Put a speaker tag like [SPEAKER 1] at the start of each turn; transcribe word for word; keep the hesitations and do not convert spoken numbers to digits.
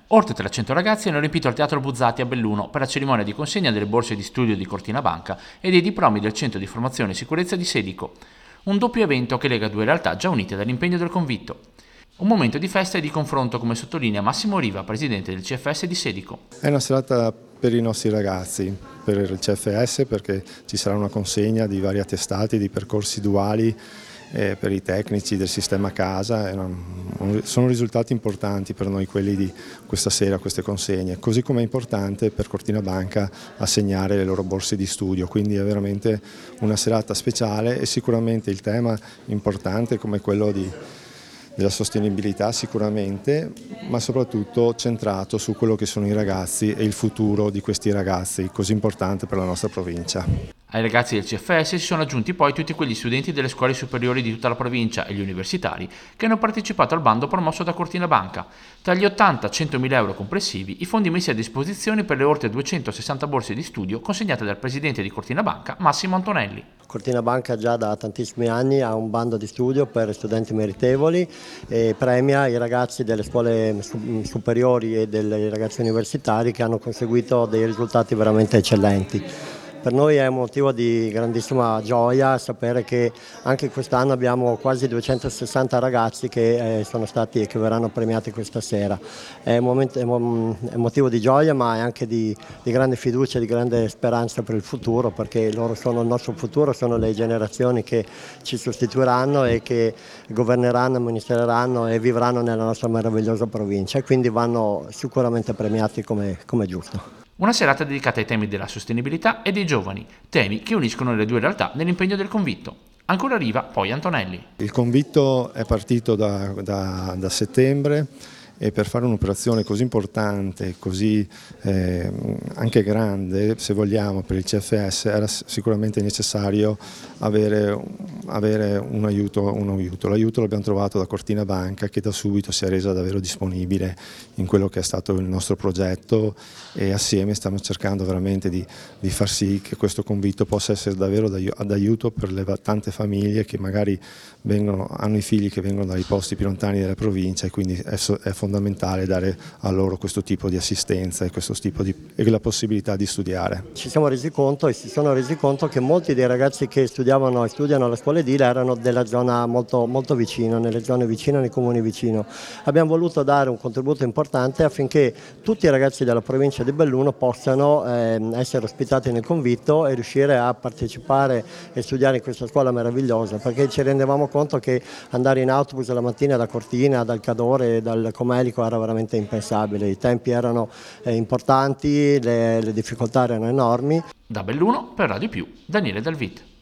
[SPEAKER 1] Oltre trecento ragazzi hanno riempito il Teatro Buzzati a Belluno per la cerimonia di consegna delle borse di studio di Cortina Banca e dei diplomi del Centro di Formazione e Sicurezza di Sedico. Un doppio evento che lega due realtà già unite dall'impegno del convitto. Un momento di festa e di confronto, come sottolinea Massimo Riva, presidente del C F S di Sedico.
[SPEAKER 2] È una serata per i nostri ragazzi, per il C F S, perché ci sarà una consegna di vari attestati, di percorsi duali eh, per i tecnici del sistema casa. Sono risultati importanti per noi quelli di questa sera, queste consegne, così come è importante per Cortina Banca assegnare le loro borse di studio, quindi è veramente una serata speciale e sicuramente il tema importante come quello di della sostenibilità sicuramente, ma soprattutto centrato su quello che sono i ragazzi e il futuro di questi ragazzi, così importante per la nostra provincia.
[SPEAKER 1] Ai ragazzi del C F S si sono aggiunti poi tutti quegli studenti delle scuole superiori di tutta la provincia e gli universitari che hanno partecipato al bando promosso da Cortina Banca. Tra gli ottanta e centomila euro complessivi, i fondi messi a disposizione per le oltre duecentosessanta borse di studio consegnate dal presidente di Cortina Banca, Massimo Antonelli.
[SPEAKER 3] Cortina Banca già da tantissimi anni ha un bando di studio per studenti meritevoli e premia i ragazzi delle scuole superiori e dei ragazzi universitari che hanno conseguito dei risultati veramente eccellenti. Per noi è un motivo di grandissima gioia sapere che anche quest'anno abbiamo quasi duecentosessanta ragazzi che eh, sono stati e che verranno premiati questa sera. È un, momento, è un motivo di gioia, ma è anche di, di grande fiducia, di grande speranza per il futuro, perché loro sono il nostro futuro, sono le generazioni che ci sostituiranno e che governeranno, amministreranno e vivranno nella nostra meravigliosa provincia, e quindi vanno sicuramente premiati come, come giusto.
[SPEAKER 1] Una serata dedicata ai temi della sostenibilità e dei giovani, temi che uniscono le due realtà nell'impegno del convitto. Ancora Riva, poi Antonelli.
[SPEAKER 2] Il convitto è partito da, da, da settembre e per fare un'operazione così importante, così eh, anche grande, se vogliamo, per il C F S era sicuramente necessario avere, avere un aiuto, un aiuto. L'aiuto l'abbiamo trovato da Cortina Banca, che da subito si è resa davvero disponibile in quello che è stato il nostro progetto, e assieme stiamo cercando veramente di, di far sì che questo convitto possa essere davvero d'aiuto per le tante famiglie che magari vengono, hanno i figli che vengono dai posti più lontani della provincia, e quindi è, è fondamentale dare a loro questo tipo di assistenza e, questo tipo di, e la possibilità di studiare.
[SPEAKER 3] Ci siamo resi conto e si sono resi conto che molti dei ragazzi che studiavano e studiano alla scuola edile erano della zona molto, molto vicino, nelle zone vicine, nei comuni vicino. Abbiamo voluto dare un contributo importante affinché tutti i ragazzi della provincia di Belluno possano eh, essere ospitati nel convitto e riuscire a partecipare e studiare in questa scuola meravigliosa, perché ci rendevamo conto che andare in autobus la mattina da Cortina, dal Cadore, dal Comelico era veramente impensabile. I tempi erano eh, importanti, le, le difficoltà erano enormi.
[SPEAKER 1] Da Belluno per Radio Più, Daniele Dalvit.